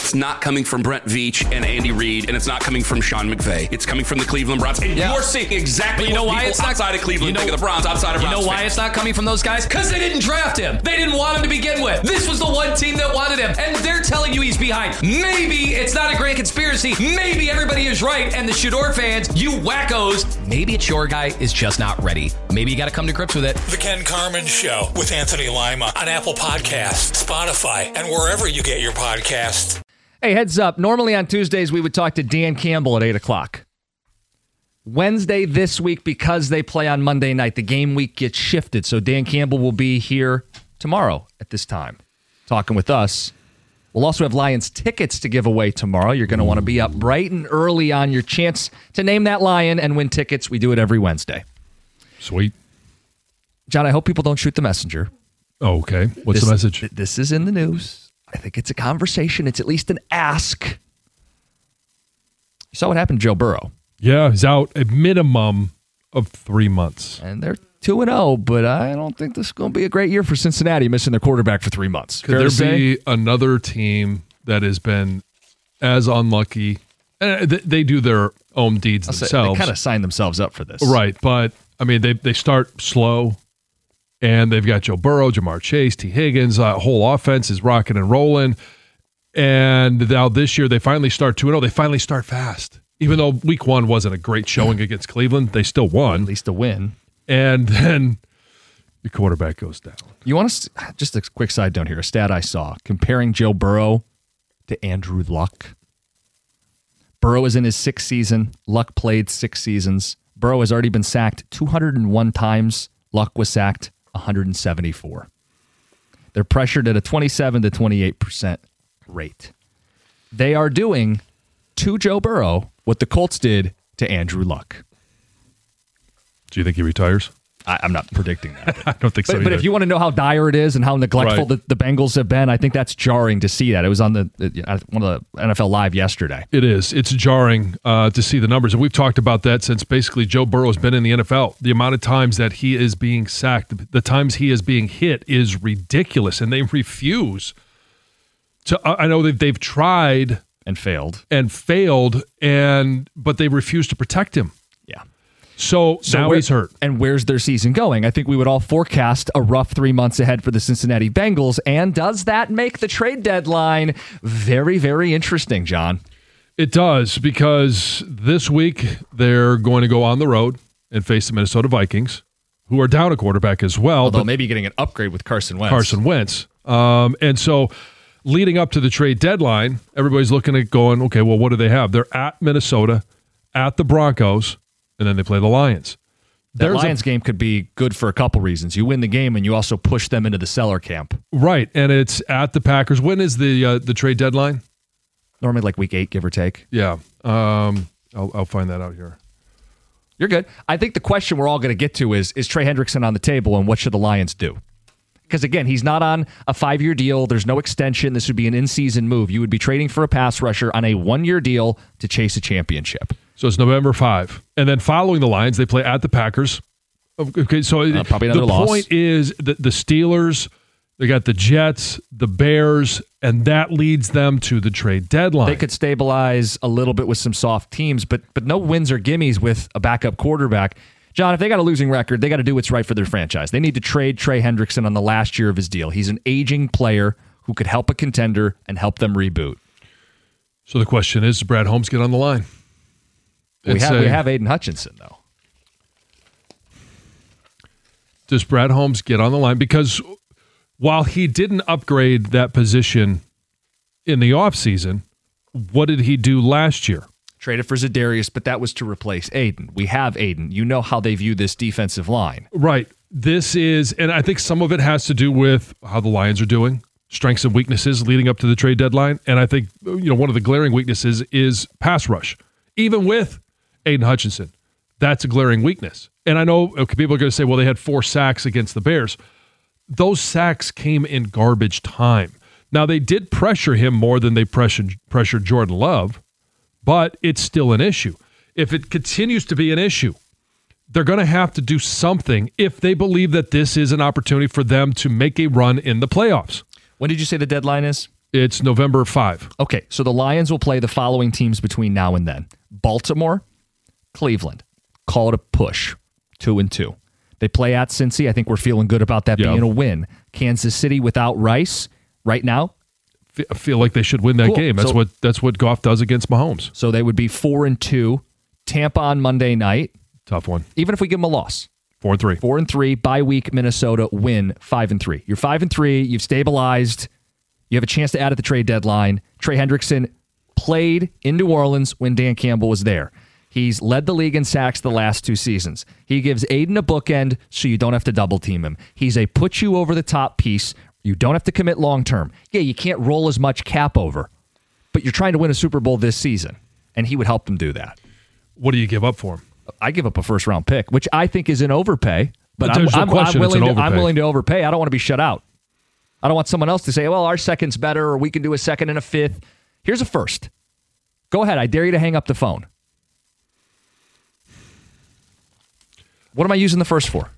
it's not coming from Brent Veach and Andy Reid, and it's not coming from Sean McVay. It's coming from the Cleveland Browns. And you're seeing exactly what people outside of Cleveland think of the Browns, outside of Browns. You know why it's not coming from those guys? Because they didn't draft him. They didn't want him to begin with. This was the one team that wanted him, and they're telling you he's behind. Maybe it's not a grand conspiracy. Maybe everybody is right, and the Shador fans, you wackos, maybe it's your guy is just not ready. Maybe you got to come to grips with it. The Ken Carman Show with Anthony Lima on Apple Podcasts, Spotify, and wherever you get your podcasts. Hey, heads up. Normally on Tuesdays, we would talk to Dan Campbell at 8 o'clock. Wednesday this week, because they play on Monday night, the game week gets shifted. So Dan Campbell will be here tomorrow at this time talking with us. We'll also have Lions tickets to give away tomorrow. You're going to want to be up bright and early on your chance to name that Lion and win tickets. We do it every Wednesday. Sweet. John, I hope people don't shoot the messenger. Oh, okay. What's the message? This is in the news. I think it's a conversation. It's at least an ask. You saw what happened to Joe Burrow. Yeah, he's out a minimum of 3 months. And they're 2-0, but I don't think this is going to be a great year for Cincinnati, missing their quarterback for 3 months. Could there be another team that has been as unlucky? And they do their own deeds themselves. They kind of signed themselves up for this. Right, but, I mean, they start slow, and they've got Joe Burrow, Jamar Chase, T. Higgins, whole offense is rocking and rolling. And now this year, they finally start 2-0. They finally start fast. Even though week one wasn't a great showing against Cleveland, they still won. At least a win. And then your quarterback goes down. You want to, just a quick side note here, a stat I saw, comparing Joe Burrow to Andrew Luck. Burrow is in his 6th season. Luck played 6 seasons. Burrow has already been sacked 201 times. Luck was sacked 174. They're pressured at a 27 to 28% rate. They are doing to Joe Burrow what the Colts did to Andrew Luck. Do you think he retires? I'm not predicting that. I don't think so. But if you want to know how dire it is and how neglectful the Bengals have been, I think that's jarring to see that. It was on one of the NFL Live yesterday. It is. It's jarring to see the numbers. And we've talked about that since basically Joe Burrow has been in the NFL. The amount of times that he is being sacked, the times he is being hit is ridiculous. And they refuse to. I know that they've tried and failed, but they refuse to protect him. Yeah. So now he's hurt. And where's their season going? I think we would all forecast a rough 3 months ahead for the Cincinnati Bengals. And does that make the trade deadline very, very interesting, John? It does, because this week they're going to go on the road and face the Minnesota Vikings, who are down a quarterback as well. Although maybe getting an upgrade with Carson Wentz. And so leading up to the trade deadline, everybody's looking at going, okay, well, what do they have? They're at Minnesota, at the Broncos, and then they play the Lions. That Lions game could be good for a couple reasons. You win the game, and you also push them into the cellar camp. Right, and it's at the Packers. When is the trade deadline? Normally like week 8, give or take. Yeah, I'll find that out here. You're good. I think the question we're all going to get to is Trey Hendrickson on the table, and what should the Lions do? Because, again, he's not on a 5-year deal. There's no extension. This would be an in-season move. You would be trading for a pass rusher on a 1-year deal to chase a championship. So it's November 5. And then following the Lions, they play at the Packers. Okay, so probably another loss. The point is that the Steelers, they got the Jets, the Bears, and that leads them to the trade deadline. They could stabilize a little bit with some soft teams, but no wins or gimmies with a backup quarterback. John, if they got a losing record, they got to do what's right for their franchise. They need to trade Trey Hendrickson on the last year of his deal. He's an aging player who could help a contender and help them reboot. So the question is, does Brad Holmes get on the line? We have Aiden Hutchinson, though. Does Brad Holmes get on the line? Because while he didn't upgrade that position in the offseason, what did he do last year? Traded for Za'Darius, but that was to replace Aiden. We have Aiden. You know how they view this defensive line. Right. This is, and I think some of it has to do with how the Lions are doing, strengths and weaknesses leading up to the trade deadline. And I think, one of the glaring weaknesses is pass rush. Even with Aiden Hutchinson, that's a glaring weakness. And I know people are going to say, well, they had 4 sacks against the Bears. Those sacks came in garbage time. Now, they did pressure him more than they pressured Jordan Love, but it's still an issue. If it continues to be an issue, they're going to have to do something if they believe that this is an opportunity for them to make a run in the playoffs. When did you say the deadline is? It's November 5. Okay, so the Lions will play the following teams between now and then. Baltimore, Cleveland. Call it a push. 2-2. They play at Cincy. I think we're feeling good about that being a win. Kansas City without Rice right now. I feel like they should win that game. That's what Goff does against Mahomes. So they would be 4-2. Tampa on Monday night. Tough one. Even if we give them a loss. 4-3. 4-3. Bye week, Minnesota win 5-3. You're 5-3. You've stabilized. You have a chance to add at the trade deadline. Trey Hendrickson played in New Orleans when Dan Campbell was there. He's led the league in sacks the last 2 seasons. He gives Aiden a bookend so you don't have to double team him. He's a put you over the top piece. You don't have to commit long term. Yeah, you can't roll as much cap over, but you're trying to win a Super Bowl this season, and he would help them do that. What do you give up for him? I give up a first-round pick, which I think is an overpay, but I'm willing to overpay. I don't want to be shut out. I don't want someone else to say, well, our second's better, or we can do a second and a fifth. Here's a first. Go ahead. I dare you to hang up the phone. What am I using the first for?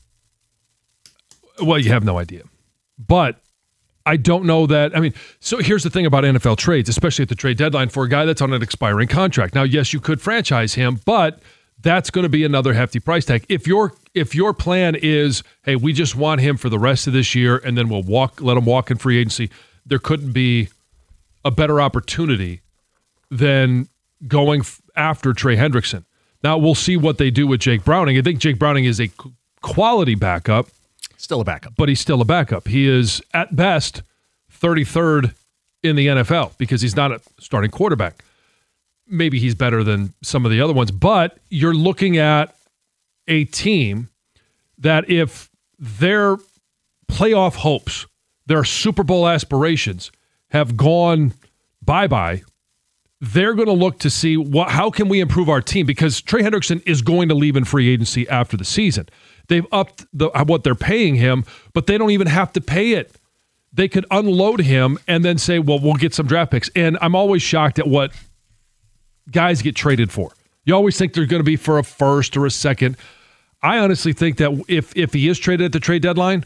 Well, you have no idea. But I don't know that. I mean, so here's the thing about NFL trades, especially at the trade deadline for a guy that's on an expiring contract. Now, yes, you could franchise him, but that's going to be another hefty price tag. If your plan is, hey, we just want him for the rest of this year and then we'll let him walk in free agency, there couldn't be a better opportunity than going after Trey Hendrickson. Now, we'll see what they do with Jake Browning. I think Jake Browning is a quality backup. Still a backup. But he's still a backup. He is, at best, 33rd in the NFL because he's not a starting quarterback. Maybe he's better than some of the other ones. But you're looking at a team that if their playoff hopes, their Super Bowl aspirations have gone bye-bye, they're going to look to see how can we improve our team, because Trey Hendrickson is going to leave in free agency after the season. They've upped what they're paying him, but they don't even have to pay it. They could unload him and then say, well, we'll get some draft picks. And I'm always shocked at what guys get traded for. You always think they're going to be for a first or a second. I honestly think that if he is traded at the trade deadline,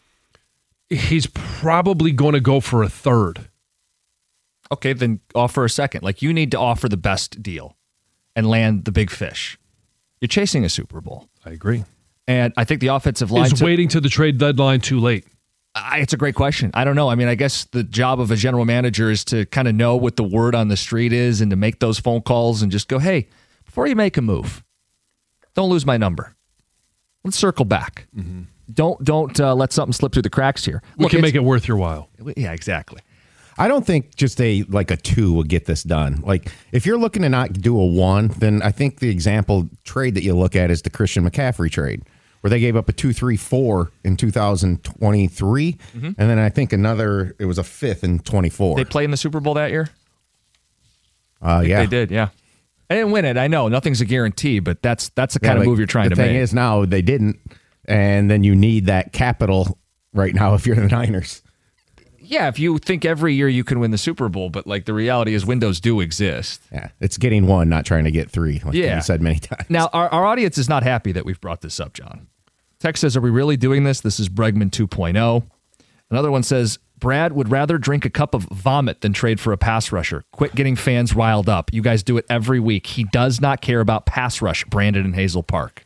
he's probably going to go for a third. Okay, then offer a second. Like, you need to offer the best deal and land the big fish. You're chasing a Super Bowl. I agree. And I think the offensive line is waiting to the trade deadline too late. It's a great question. I don't know. I mean, I guess the job of a general manager is to kind of know what the word on the street is and to make those phone calls and just go, hey, before you make a move, don't lose my number. Let's circle back. Mm-hmm. Don't let something slip through the cracks here. We can make it worth your while. Yeah, exactly. I don't think just a 2 will get this done. Like, if you're looking to not do a 1, then I think the example trade that you look at is the Christian McCaffrey trade, where they gave up a 2-3-4 in 2023, and then I think it was a 5th in 24. They played in the Super Bowl that year? Yeah. They did, yeah. I didn't win it. I know. Nothing's a guarantee, but that's the kind of move you're trying to make. The thing is now they didn't, and then you need that capital right now if you're the Niners. Yeah, if you think every year you can win the Super Bowl, but the reality is windows do exist. Yeah, it's getting 1, not trying to get 3, like you said many times. Now, our audience is not happy that we've brought this up, John. Text says, are we really doing this? This is Bregman 2.0. Another one says, Brad would rather drink a cup of vomit than trade for a pass rusher. Quit getting fans riled up. You guys do it every week. He does not care about pass rush, Brandon in Hazel Park.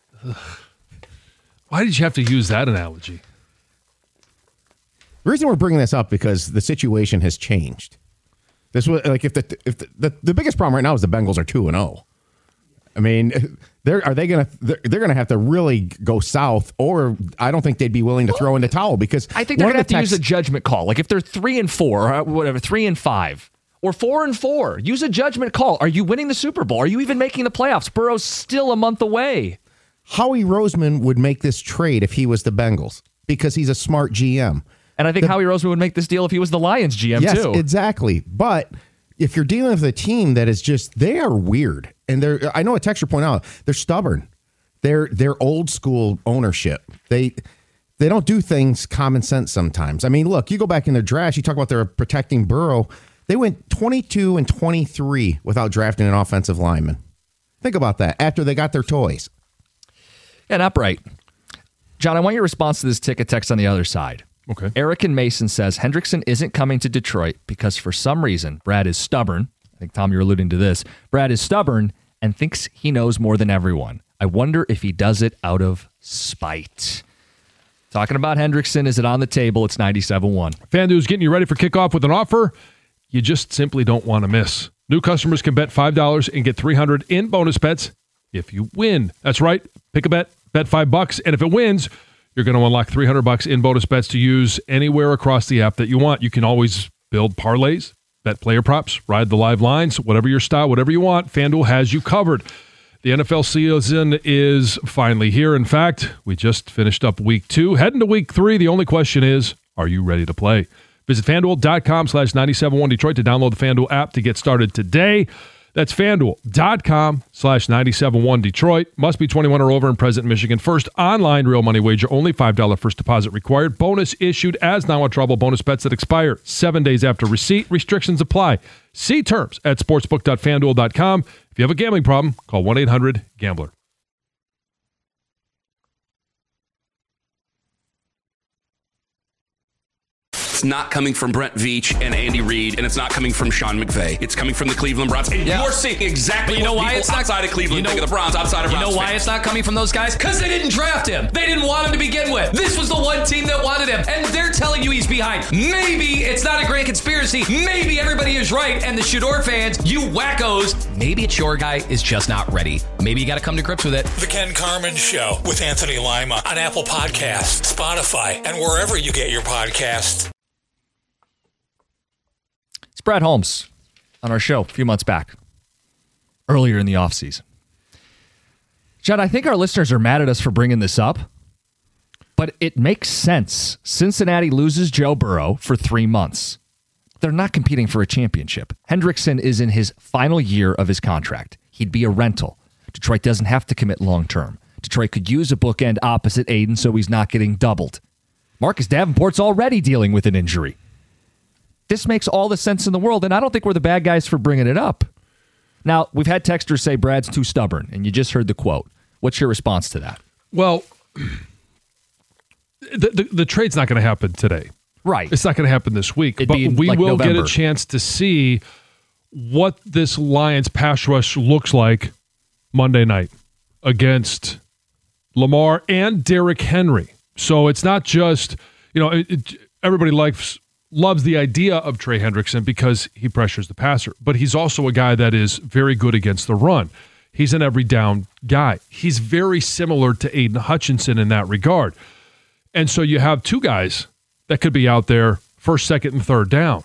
Why did you have to use that analogy? The reason we're bringing this up because the situation has changed. This was if the biggest problem right now is the Bengals are 2-0. I mean, they're gonna have to really go south, or I don't think they'd be willing to throw in the towel, because I think they're gonna have to use a judgment call. Like, if they're 3-4 or whatever, 3-5 or 4-4, use a judgment call. Are you winning the Super Bowl? Are you even making the playoffs? Burrow's still a month away. Howie Roseman would make this trade if he was the Bengals, because he's a smart GM. And I think Howie Roseman would make this deal if he was the Lions GM, too. Yes, exactly. But if you're dealing with a team that is they are weird. And I know a texter pointed out, they're stubborn. They're old school ownership. They don't do things common sense sometimes. I mean, look, you go back in their draft, you talk about they're protecting Burrow. They went 22-23 without drafting an offensive lineman. Think about that after they got their toys. Yeah, not right. John, I want your response to this ticket text on the other side. Okay. Eric and Mason says Hendrickson isn't coming to Detroit because for some reason Brad is stubborn. I think, Tom, you're alluding to this. Brad is stubborn and thinks he knows more than everyone. I wonder if he does it out of spite. Talking about Hendrickson, is it on the table? It's 97.1. FanDuel's getting you ready for kickoff with an offer you just simply don't want to miss. New customers can bet $5 and get $300 in bonus bets if you win. That's right. Pick a bet $5, and if it wins, you're going to unlock $300 in bonus bets to use anywhere across the app that you want. You can always build parlays, bet player props, ride the live lines, whatever your style, whatever you want. FanDuel has you covered. The NFL season is finally here. In fact, we just finished up week 2. Heading to week 3, the only question is, are you ready to play? Visit FanDuel.com/971 Detroit to download the FanDuel app to get started today. That's FanDuel.com/971 Detroit. Must be 21 or over and present in Michigan. First online real money wager. Only $5 first deposit required. Bonus issued as now in trouble. Bonus bets that expire 7 days after receipt. Restrictions apply. See terms at sportsbook.fanduel.com. If you have a gambling problem, call 1-800-GAMBLER. It's not coming from Brent Veach and Andy Reid, and it's not coming from Sean McVay. It's coming from the Cleveland Browns. And you're seeing exactly what people outside of Cleveland think of the Browns, outside of Browns. You know why it's not coming from those guys? Because they didn't draft him. They didn't want him to begin with. This was the one team that wanted him, and they're telling you he's behind. Maybe it's not a grand conspiracy. Maybe everybody is right, and the Shador fans, you wackos, maybe it's your guy is just not ready. Maybe you got to come to grips with it. The Ken Carman Show with Anthony Lima on Apple Podcasts, Spotify, and wherever you get your podcasts. Brad Holmes on our show a few months back, earlier in the offseason. Judd, I think our listeners are mad at us for bringing this up, but it makes sense. Cincinnati loses Joe Burrow for 3 months. They're not competing for a championship. Hendrickson is in his final year of his contract. He'd be a rental. Detroit doesn't have to commit long-term. Detroit could use a bookend opposite Aiden so he's not getting doubled. Marcus Davenport's already dealing with an injury. This makes all the sense in the world, and I don't think we're the bad guys for bringing it up. Now, we've had texters say Brad's too stubborn, and you just heard the quote. What's your response to that? Well, the trade's not going to happen today. Right. It's not going to happen this week. But we will get a chance to see what this Lions pass rush looks like Monday night against Lamar and Derrick Henry. So it's not just, everybody loves the idea of Trey Hendrickson because he pressures the passer, but he's also a guy that is very good against the run. He's an every down guy. He's very similar to Aiden Hutchinson in that regard. And so you have two guys that could be out there first, second, and third down.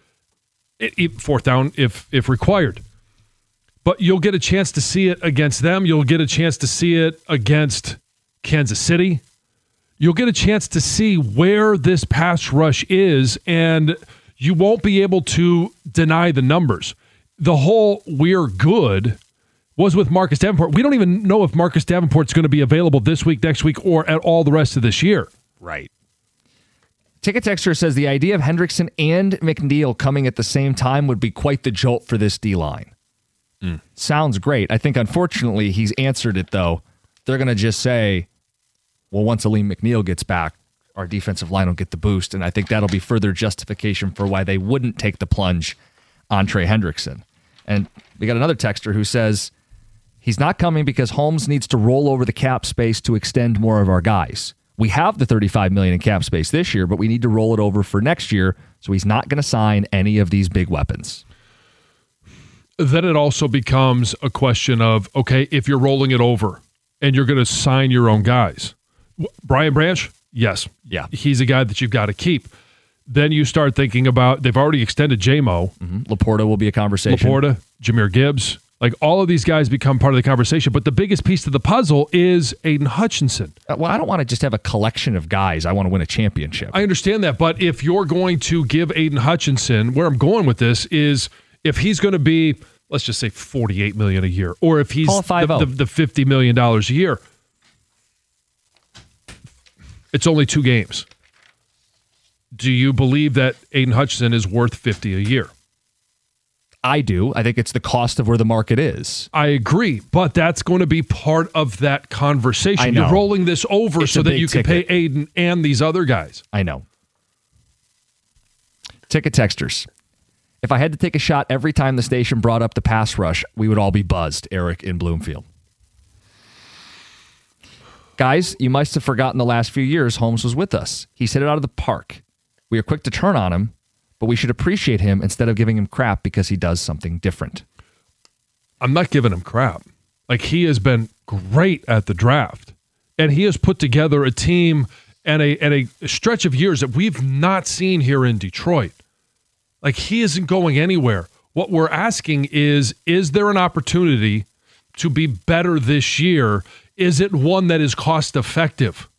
Fourth down if required. But you'll get a chance to see it against them. You'll get a chance to see it against Kansas City. You'll get a chance to see where this pass rush is, and you won't be able to deny the numbers. The whole we're good was with Marcus Davenport. We don't even know if Marcus Davenport's going to be available this week, next week, or at all the rest of this year. Right. Ticket Texter says the idea of Hendrickson and McNeil coming at the same time would be quite the jolt for this D-line. Sounds great. I think, unfortunately, he's answered it, though. They're going to just say, well, once Aleem McNeil gets back, our defensive line will get the boost, and I think that'll be further justification for why they wouldn't take the plunge on Trey Hendrickson. And we got another texter who says he's not coming because Holmes needs to roll over the cap space to extend more of our guys. We have the $35 million in cap space this year, but we need to roll it over for next year, so he's not going to sign any of these big weapons. Then it also becomes a question of, okay, if you're rolling it over and you're going to sign your own guys, Brian Branch, yes. Yeah. He's a guy that you've got to keep. Then you start thinking about, they've already extended J-Mo. Laporta will be a conversation. Laporta, Jahmyr Gibbs. Like, all of these guys become part of the conversation. But the biggest piece of the puzzle is Aiden Hutchinson. Well, I don't want to just have a collection of guys. I want to win a championship. I understand that. But if you're going to give Aiden Hutchinson, where I'm going with this is if he's going to be, let's just say $48 million a year, or if he's the $50 million a year, it's only 2 games. Do you believe that Aiden Hutchinson is worth $50 a year? I do. I think it's the cost of where the market is. I agree, but that's going to be part of that conversation. I know. You're rolling this over so that you can pay Aiden and these other guys. I know. Ticket texters. If I had to take a shot every time the station brought up the pass rush, we would all be buzzed. Eric in Bloomfield. Guys, you must have forgotten the last few years Holmes was with us. He's hit it out of the park. We are quick to turn on him, but we should appreciate him instead of giving him crap because he does something different. I'm not giving him crap. Like, he has been great at the draft, and he has put together a team and a stretch of years that we've not seen here in Detroit. Like, he isn't going anywhere. What we're asking is there an opportunity to be better this year? Is it one that is cost effective?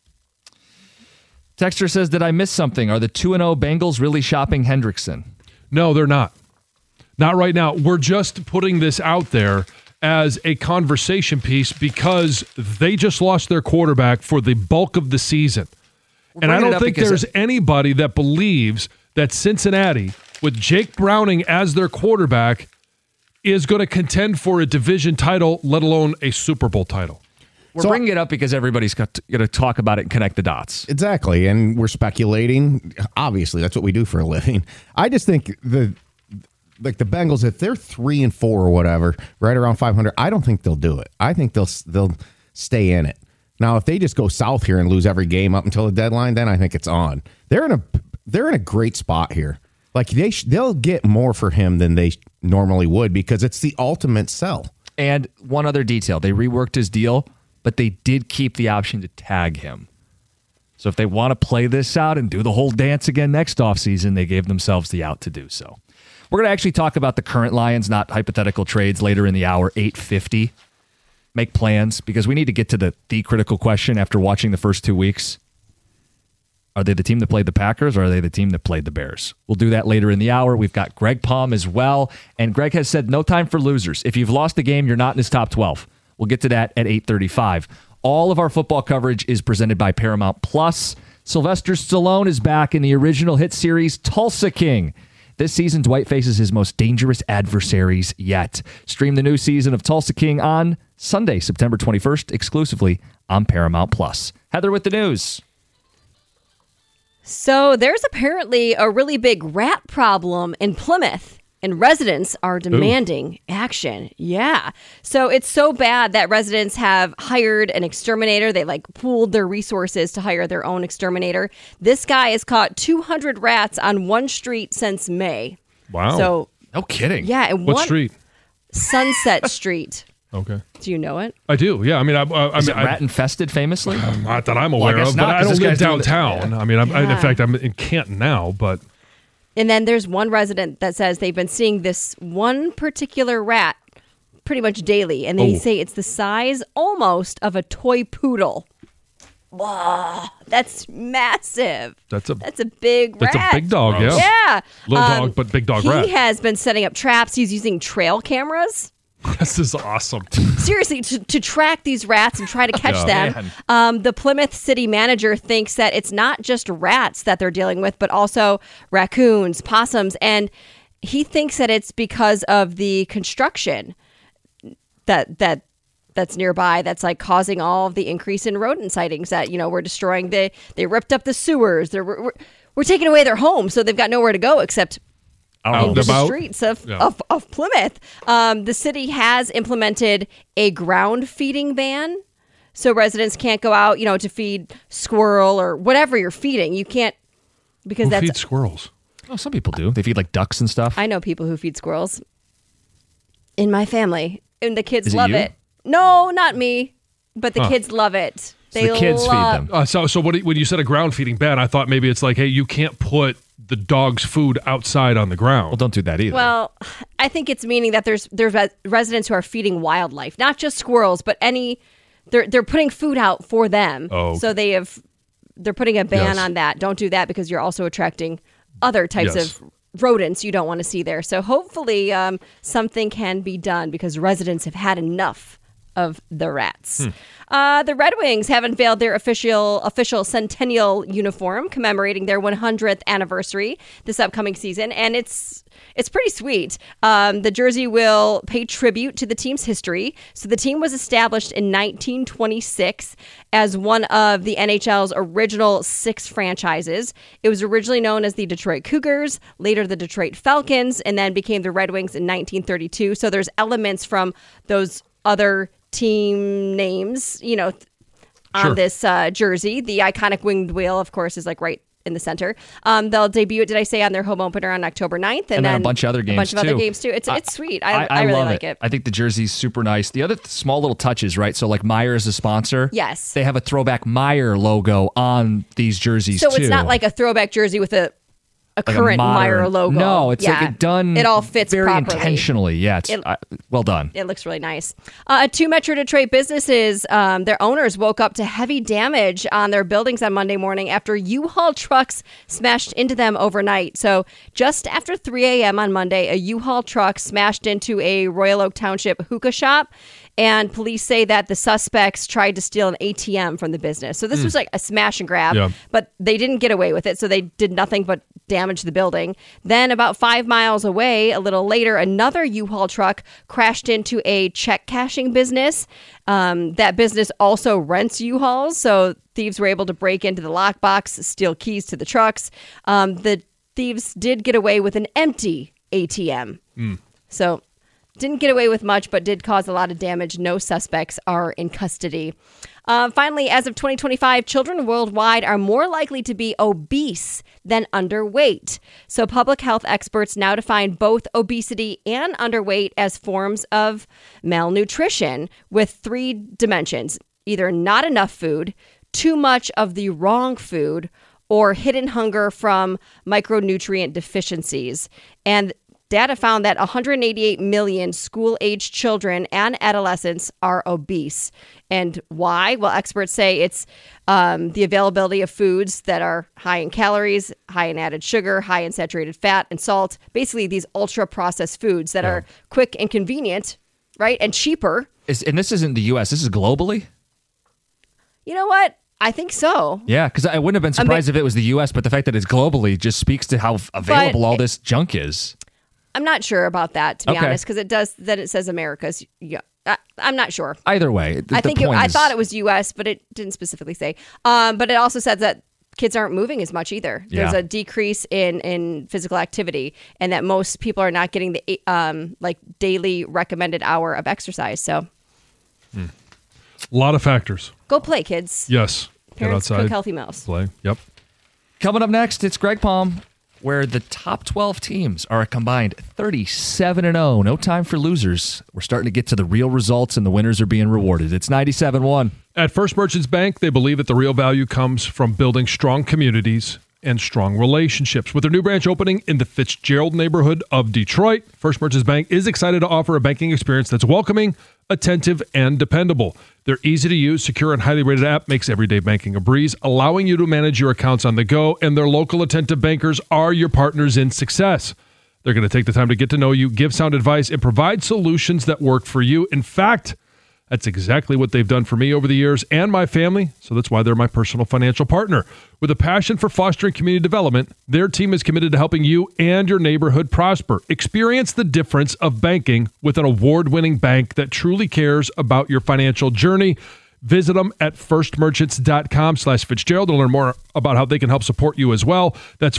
Texter says, did I miss something? Are the 2-0 Bengals really shopping Hendrickson? No, they're not. Not right now. We're just putting this out there as a conversation piece because they just lost their quarterback for the bulk of the season. And I don't think there's anybody that believes that Cincinnati, with Jake Browning as their quarterback, is going to contend for a division title, let alone a Super Bowl title. We're bringing it up because everybody's going to talk about it and connect the dots. Exactly, and we're speculating. Obviously, that's what we do for a living. I just think the Bengals, if they're 3-4 or whatever, right around 500, I don't think they'll do it. I think they'll stay in it. Now, if they just go south here and lose every game up until the deadline, then I think it's on. They're in a great spot here. Like, they'll get more for him than they normally would because it's the ultimate sell. And one other detail, they reworked his deal, but they did keep the option to tag him. So if they want to play this out and do the whole dance again next offseason, they gave themselves the out to do so. We're going to actually talk about the current Lions, not hypothetical trades, later in the hour, 8:50. Make plans, because we need to get to the critical question after watching the first 2 weeks. Are they the team that played the Packers, or are they the team that played the Bears? We'll do that later in the hour. We've got Greg Palm as well, and Greg has said no time for losers. If you've lost the game, you're not in his top 12. We'll get to that at 8:35. All of our football coverage is presented by Paramount Plus. Sylvester Stallone is back in the original hit series Tulsa King. This season, Dwight faces his most dangerous adversaries yet. Stream the new season of Tulsa King on Sunday, September 21st, exclusively on Paramount Plus. Heather with the news. So there's apparently a really big rat problem in Plymouth, and residents are demanding action. Yeah. So it's so bad that residents have hired an exterminator. They pooled their resources to hire their own exterminator. This guy has caught 200 rats on one street since May. Wow. So no kidding. Yeah. And what street? Sunset Street. Okay. Do you know it? I do. Yeah. I mean, is it rat infested famously? Not that I'm aware of, but I don't live downtown. I mean, in fact, I'm in Canton now, but. And then there's one resident that says they've been seeing this one particular rat pretty much daily. And they say it's the size almost of a toy poodle. Wow, that's massive. That's a big rat. That's a big dog, yeah. Yeah. Little dog, but big dog rat. He has been setting up traps. He's using trail cameras. This is awesome. Seriously, to track these rats and try to catch them. The Plymouth city manager thinks that it's not just rats that they're dealing with, but also raccoons, possums, and he thinks that it's because of the construction that's nearby that's causing all of the increase in rodent sightings that, we're destroying. They ripped up the sewers. We're taking away their homes, so they've got nowhere to go except into the streets of Plymouth. The city has implemented a ground feeding ban, so residents can't go out, to feed squirrel or whatever you're feeding. You can't, because Who feeds squirrels? Oh, some people do. They feed ducks and stuff. I know people who feed squirrels in my family, and the kids love it. It. No, not me, but the kids love it. The kids feed them. So when you said a ground feeding ban, I thought maybe it's hey, you can't put the dog's food outside on the ground. Well, don't do that either. Well, I think it's meaning that there's residents who are feeding wildlife, not just squirrels, but they're putting food out for them. Oh. So they're putting a ban on that. Don't do that because you're also attracting other types of rodents you don't want to see there. So hopefully something can be done because residents have had enough of the Rats. The Red Wings have unveiled their official Centennial uniform commemorating their 100th anniversary this upcoming season, and it's pretty sweet. The jersey will pay tribute to the team's history. So the team was established in 1926 as one of the NHL's original 6 franchises. It was originally known as the Detroit Cougars, later the Detroit Falcons, and then became the Red Wings in 1932. So there's elements from those other team names, on this jersey. The iconic winged wheel, of course, is like right in the center. They'll debut it, did I say, on their home opener on October 9th. And then a bunch of other games, too. It's sweet. I really like it. I think the jersey's super nice. The other small little touches, right? So like Meijer is a sponsor. Yes. They have a throwback Meijer logo on these jerseys, too. So it's not like a throwback jersey with a current Meijer logo. No, it's like it all fits very properly. Intentionally. Yeah, well done. It looks really nice. 2 Metro Detroit businesses, their owners woke up to heavy damage on their buildings on Monday morning after U-Haul trucks smashed into them overnight. So just after 3 a.m. on Monday, a U-Haul truck smashed into a Royal Oak Township hookah shop. And police say that the suspects tried to steal an ATM from the business. So this was like a smash and grab, but they didn't get away with it. So they did nothing but damage the building. Then about 5 miles away, a little later, another U-Haul truck crashed into a check cashing business. That business also rents U-Hauls. So thieves were able to break into the lockbox, steal keys to the trucks. The thieves did get away with an empty ATM. So didn't get away with much, but did cause a lot of damage. No suspects are in custody. Finally, as of 2025, children worldwide are more likely to be obese than underweight. So public health experts now define both obesity and underweight as forms of malnutrition with 3 dimensions: either not enough food, too much of the wrong food, or hidden hunger from micronutrient deficiencies. And data found that 188 million school-aged children and adolescents are obese. And why? Well, experts say it's the availability of foods that are high in calories, high in added sugar, high in saturated fat and salt. Basically, these ultra-processed foods that are quick and convenient, right, and cheaper. And this isn't the U.S. This is globally? You know what? I think so. Yeah, because I wouldn't have been surprised if it was the U.S., but the fact that it's globally just speaks to how available all this junk is. I'm not sure about that, to be honest, because it says America's. Yeah, I'm not sure. Either way, I thought it was U.S., but it didn't specifically say. But it also says that kids aren't moving as much either. There's a decrease in physical activity, and that most people are not getting the daily recommended hour of exercise. So, a lot of factors. Go play, kids. Yes, parents get outside, cook healthy meals. Play. Yep. Coming up next, it's Greg Palm, where the top 12 teams are a combined 37-0. No time for losers. We're starting to get to the real results, and the winners are being rewarded. It's 97-1. At First Merchants Bank, they believe that the real value comes from building strong communities and strong relationships. With their new branch opening in the Fitzgerald neighborhood of Detroit, First Merchants Bank is excited to offer a banking experience that's welcoming, attentive, and dependable. Their easy-to-use, secure, and highly rated app makes everyday banking a breeze, allowing you to manage your accounts on the go, and their local attentive bankers are your partners in success. They're going to take the time to get to know you, give sound advice, and provide solutions that work for you. In fact, that's exactly what they've done for me over the years and my family, so that's why they're my personal financial partner. With a passion for fostering community development, their team is committed to helping you and your neighborhood prosper. Experience the difference of banking with an award-winning bank that truly cares about your financial journey. Visit them at firstmerchants.com/Fitzgerald to learn more about how they can help support you as well. That's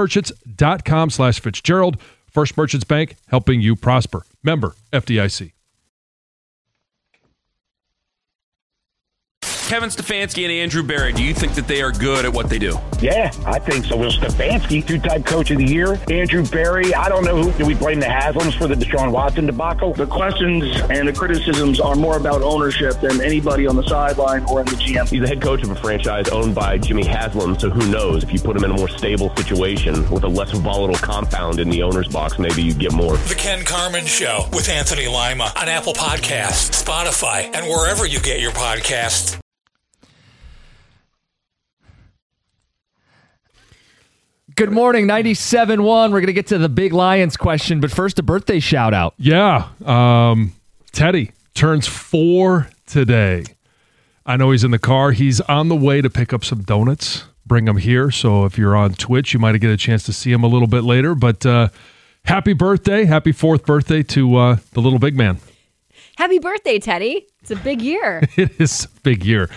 firstmerchants.com/Fitzgerald. First Merchants Bank, helping you prosper. Member FDIC. Kevin Stefanski and Andrew Berry, do you think that they are good at what they do? Yeah, I think so. Well, Stefanski, 2-time coach of the year. Andrew Berry, I don't know do we blame the Haslams for the Deshaun Watson debacle? The questions and the criticisms are more about ownership than anybody on the sideline or in the GM. He's the head coach of a franchise owned by Jimmy Haslam, so who knows? If you put him in a more stable situation with a less volatile compound in the owner's box, maybe you get more. The Ken Carman Show with Anthony Lima on Apple Podcasts, Spotify, and wherever you get your podcasts. Good morning, 97.1. We're going to get to the big Lions question, but first a birthday shout out. Yeah. Teddy turns 4 today. I know he's in the car. He's on the way to pick up some donuts, bring them here. So if you're on Twitch, you might get a chance to see him a little bit later. But happy birthday. Happy 4th birthday to the little big man. Happy birthday, Teddy. It's a big year. It is a big year.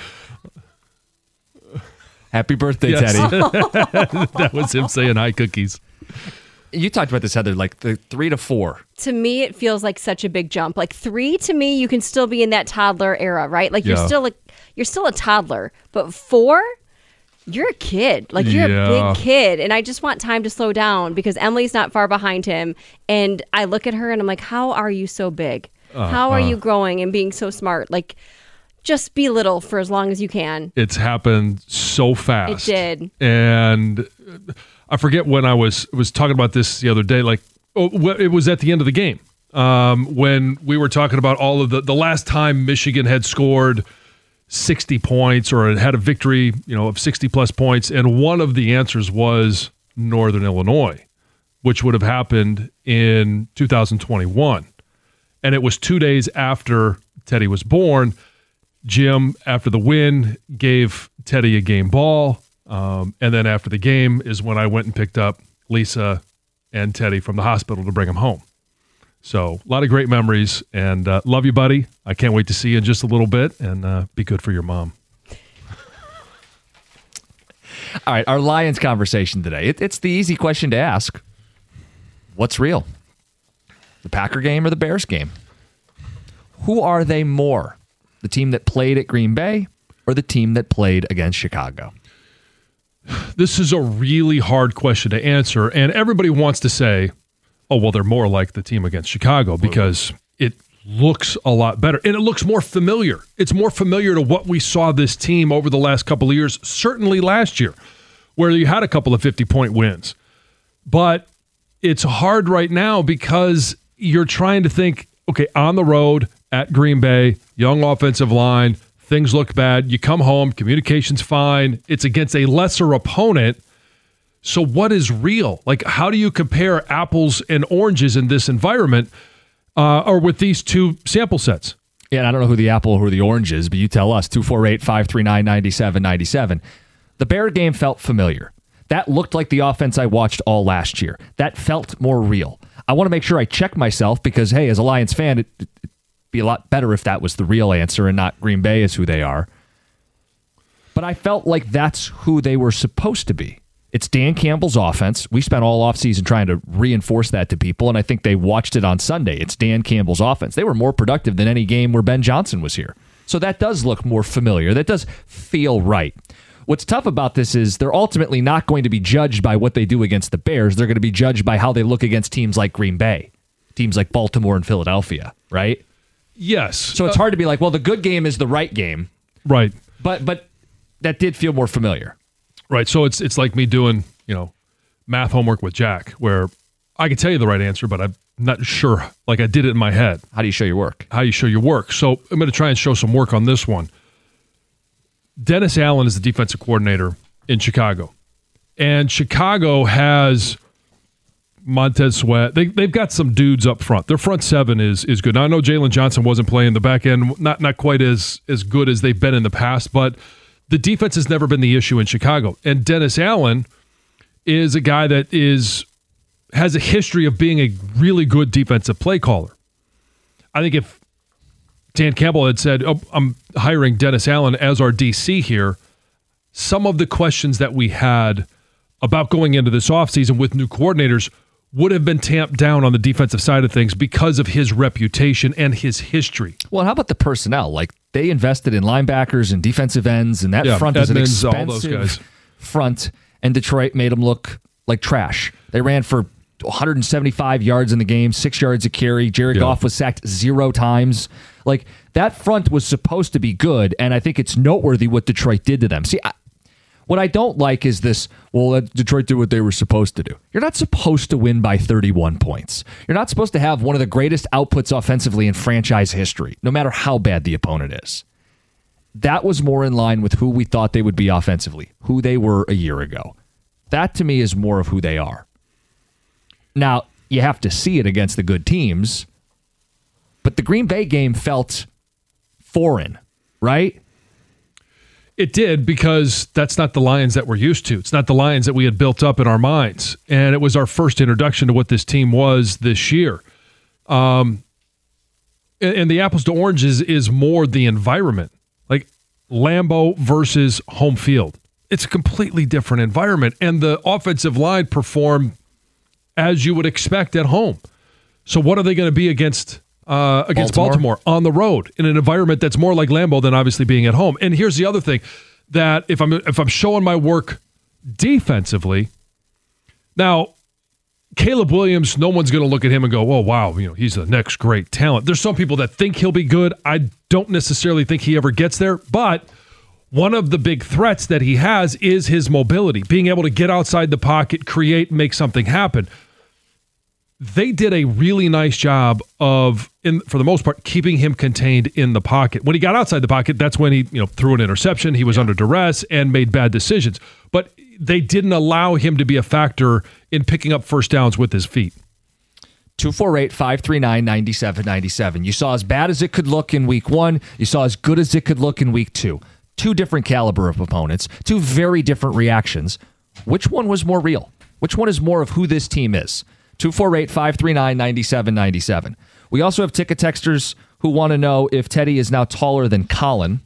Happy birthday, Teddy. That was him saying hi, cookies. You talked about this, Heather, like the 3 to 4. To me, it feels like such a big jump. Like 3, to me, you can still be in that toddler era, right? Like you're still a toddler. But 4, you're a kid. Like you're a big kid. And I just want time to slow down because Emily's not far behind him. And I look at her and I'm like, how are you so big? How are you growing and being so smart? Like, just be little for as long as you can. It's happened so fast. It did. And I forget when I was talking about this the other day. Like, it was at the end of the game when we were talking about all of the last time Michigan had scored 60 points or had a victory, of 60 plus points. And one of the answers was Northern Illinois, which would have happened in 2021. And it was 2 days after Teddy was born. Jim, after the win, gave Teddy a game ball. And then after the game is when I went and picked up Lisa and Teddy from the hospital to bring them home. So a lot of great memories. And love you, buddy. I can't wait to see you in just a little bit. And be good for your mom. All right, our Lions conversation today. It's the easy question to ask. What's real? The Packer game or the Bears game? Who are they more? The team that played at Green Bay or the team that played against Chicago? This is a really hard question to answer. And everybody wants to say, oh, well, they're more like the team against Chicago because it looks a lot better. And it looks more familiar. It's more familiar to what we saw this team over the last couple of years, certainly last year, where you had a couple of 50-point wins. But it's hard right now because you're trying to think, okay, on the road at Green Bay, young offensive line, things look bad. You come home, communication's fine. It's against a lesser opponent. So what is real? Like, how do you compare apples and oranges in this environment or with these two sample sets? Yeah, and I don't know who the apple or who the orange is, but you tell us, 248-539-9797. The Bear game felt familiar. That looked like the offense I watched all last year. That felt more real. I want to make sure I check myself because, hey, as a Lions fan, it'd be a lot better if that was the real answer and not Green Bay is who they are. But I felt like that's who they were supposed to be. It's Dan Campbell's offense. We spent all offseason trying to reinforce that to people, and I think they watched it on Sunday. It's Dan Campbell's offense. They were more productive than any game where Ben Johnson was here. So that does look more familiar. That does feel right. What's tough about this is they're ultimately not going to be judged by what they do against the Bears. They're going to be judged by how they look against teams like Green Bay, teams like Baltimore and Philadelphia, right? Yes. So it's hard to be like, well, the good game is the right game. Right. But that did feel more familiar. Right. So it's like me doing, math homework with Jack, where I can tell you the right answer, but I'm not sure. Like I did it in my head. How do you show your work? So I'm going to try and show some work on this one. Dennis Allen is the defensive coordinator in Chicago. And Chicago has Montez Sweat. They've got some dudes up front. Their front seven is good. Now, I know Jalen Johnson wasn't playing the back end, not quite as good as they've been in the past, but the defense has never been the issue in Chicago. And Dennis Allen is a guy that has a history of being a really good defensive play caller. I think if Dan Campbell had said, I'm hiring Dennis Allen as our DC here, some of the questions that we had about going into this offseason with new coordinators would have been tamped down on the defensive side of things because of his reputation and his history. Well, how about the personnel? Like, they invested in linebackers and defensive ends, and that front is an expensive front, and Detroit made them look like trash. They ran for 175 yards in the game, 6 yards a carry. Jared Goff was sacked 0 times. Like, that front was supposed to be good, and I think it's noteworthy what Detroit did to them. See, what I don't like is this, well, Detroit did what they were supposed to do. You're not supposed to win by 31 points. You're not supposed to have one of the greatest outputs offensively in franchise history, no matter how bad the opponent is. That was more in line with who we thought they would be offensively, who they were a year ago. That, to me, is more of who they are. Now, you have to see it against the good teams, but the Green Bay game felt foreign, right? It did, because that's not the Lions that we're used to. It's not the Lions that we had built up in our minds. And it was our first introduction to what this team was this year. And the apples to oranges is more the environment. Like Lambeau versus home field. It's a completely different environment. And the offensive line performed as you would expect at home. So what are they going to be against Baltimore on the road in an environment that's more like Lambeau than obviously being at home? And here's the other thing, that if I'm showing my work defensively, now Caleb Williams, no one's going to look at him and go, "Oh wow, he's the next great talent." There's some people that think he'll be good. I don't necessarily think he ever gets there, but one of the big threats that he has is his mobility, being able to get outside the pocket, create, make something happen. They did a really nice job of, for the most part, keeping him contained in the pocket. When he got outside the pocket, that's when he threw an interception. He was under duress and made bad decisions. But they didn't allow him to be a factor in picking up first downs with his feet. 248-539-9797. You saw as bad as it could look in week 1. You saw as good as it could look in week 2. Two different caliber of opponents. Two very different reactions. Which one was more real? Which one is more of who this team is? 248-539-9797. We also have ticket texters who want to know if Teddy is now taller than Colin.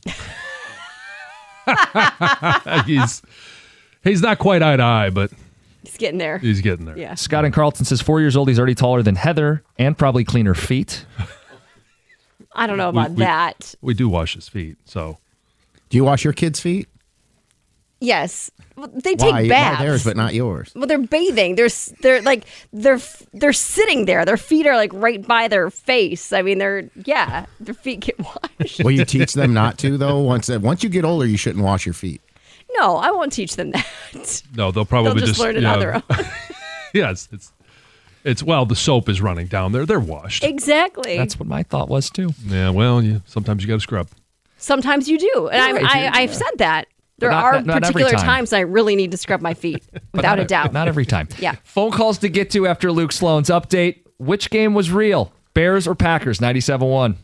He's not quite eye to eye, but he's getting there. He's getting there. Yeah. Scott in Carlton says 4 years old, he's already taller than Heather and probably cleaner feet. I don't know about that. We do wash his feet, so. Do you wash your kids' feet? Yes. They take baths. Why theirs, but not yours? Well, they're bathing. They're sitting there. Their feet are like right by their face. I mean, their feet get washed. Will you teach them not to though? Once you get older, you shouldn't wash your feet. No, I won't teach them that. No, they'll probably just learn it on their own. Yes, it's the soap is running down there. They're washed. Exactly. That's what my thought was too. Yeah, well, sometimes you got to scrub. Sometimes you do, and I've said that. There are particular times I really need to scrub my feet, without a doubt. Not every time. Yeah. Phone calls to get to after Luke Sloan's update. Which game was real? Bears or Packers? 97.1.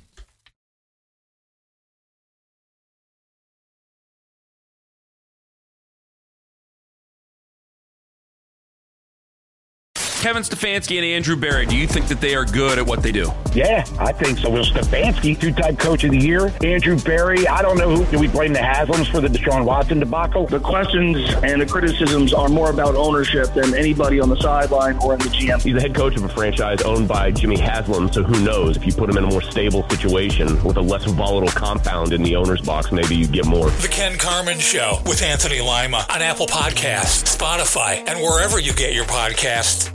Kevin Stefanski and Andrew Berry, do you think that they are good at what they do? Yeah, I think so. Well, Stefanski, two-time coach of the year. Andrew Berry, I don't know do we blame the Haslams for the Deshaun Watson debacle? The questions and the criticisms are more about ownership than anybody on the sideline or in the GM. He's the head coach of a franchise owned by Jimmy Haslam, so who knows? If you put him in a more stable situation with a less volatile compound in the owner's box, maybe you get more. The Ken Carman Show with Anthony Lima on Apple Podcasts, Spotify, and wherever you get your podcasts.